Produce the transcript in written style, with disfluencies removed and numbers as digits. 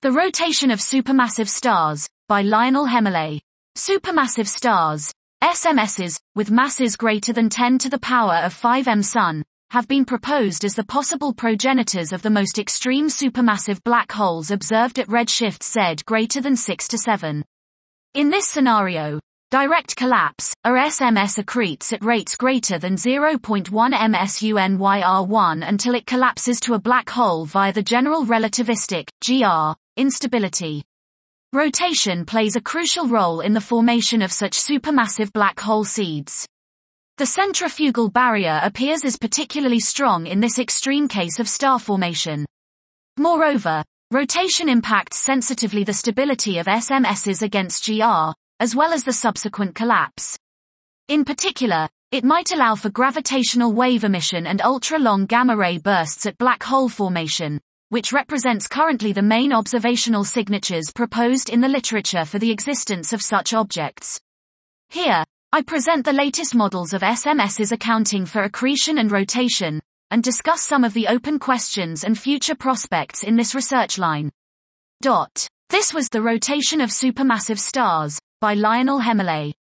The Rotation of Supermassive Stars, by Lionel Hemeley. Supermassive stars, SMSs, with masses greater than 10 to the power of 5 m Sun, have been proposed as the possible progenitors of the most extreme supermassive black holes observed at redshift Z greater than 6 to 7. In this scenario, direct collapse, or SMS accretes at rates greater than 0.1 MSUNYR1 until it collapses to a black hole via the general relativistic, GR, instability. Rotation plays a crucial role in the formation of such supermassive black hole seeds. The centrifugal barrier appears as particularly strong in this extreme case of star formation. Moreover, rotation impacts sensitively the stability of SMSs against GR, as well as the subsequent collapse. In particular, it might allow for gravitational wave emission and ultra-long gamma-ray bursts at black hole formation, which represents currently the main observational signatures proposed in the literature for the existence of such objects. Here, I present the latest models of SMSs accounting for accretion and rotation, and discuss some of the open questions and future prospects in this research line. This was The Rotation of Supermassive Stars, by Lionel Hemeley.